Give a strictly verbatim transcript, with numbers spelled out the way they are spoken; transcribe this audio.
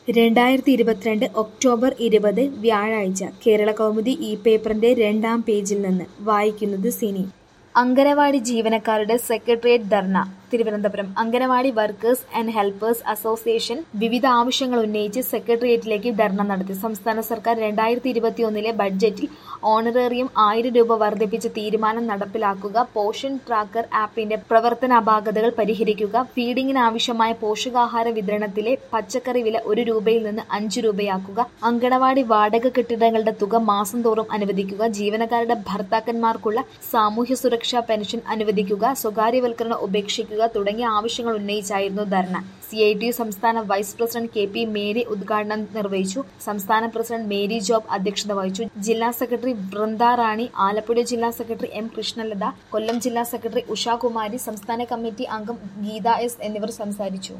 രണ്ടായിരത്തി ഇരുപത്തിരണ്ട് ഒക്ടോബർ ഇരുപത് വ്യാഴാഴ്ച കേരളകൗമുദി ഈ പേപ്പറിന്റെ രണ്ടാം പേജിൽ നിന്ന് വായിക്കുന്നത് സിനി. അംഗനവാടി ജീവനക്കാരുടെ secretariat dharna Thiruvananthapuram. Anganwadi workers and helpers association വിവിധ ആവശ്യങ്ങൾ ഉന്നയിച്ച് സെക്രട്ടേറിയറ്റിലേക്ക് ധർണ നടത്തി. സംസ്ഥാന സർക്കാർ രണ്ടായിരത്തി ഇരുപത്തിയൊന്നിലെ ബഡ്ജറ്റിൽ ഓണറേറിയം ആയിരം രൂപ വർദ്ധിപ്പിച്ച തീരുമാനം നടപ്പിലാക്കുക, പോഷൻ ട്രാക്കർ ആപ്പിന്റെ പ്രവർത്തന അപാകതകൾ പരിഹരിക്കുക, ഫീഡിംഗിന് ആവശ്യമായ പോഷകാഹാര വിതരണത്തിലെ പച്ചക്കറി വില ഒരു രൂപയിൽ നിന്ന് അഞ്ചു രൂപയാക്കുക, അംഗനവാടി വാടക കെട്ടിടങ്ങളുടെ തുക മാസം തോറും അനുവദിക്കുക, ജീവനക്കാരുടെ ഭർത്താക്കന്മാർക്കുള്ള സാമൂഹ്യ സുരക്ഷാ പെൻഷൻ അനുവദിക്കുക, സ്വകാര്യവൽക്കരണം ഉപേക്ഷിക്കുക തുടങ്ങിയ ആവശ്യങ്ങൾ ഉന്നയിച്ചായിരുന്നു dharna. C I T U സംസ്ഥാന vice president K P Mary ഉദ്ഘാടനം നിർവഹിച്ചു. സംസ്ഥാന പ്രസിഡന്റ് മേരി ജോബ് അധ്യക്ഷത വഹിച്ചു. ജില്ലാ സെക്രട്ടറി വൃന്ദ റാണി, ആലപ്പുഴ ജില്ലാ സെക്രട്ടറി എം കൃഷ്ണലത, കൊല്ലം ജില്ലാ സെക്രട്ടറി ഉഷാകുമാരി, സംസ്ഥാന കമ്മിറ്റി അംഗം ഗീത എസ് എന്നിവർ സംസാരിച്ചു.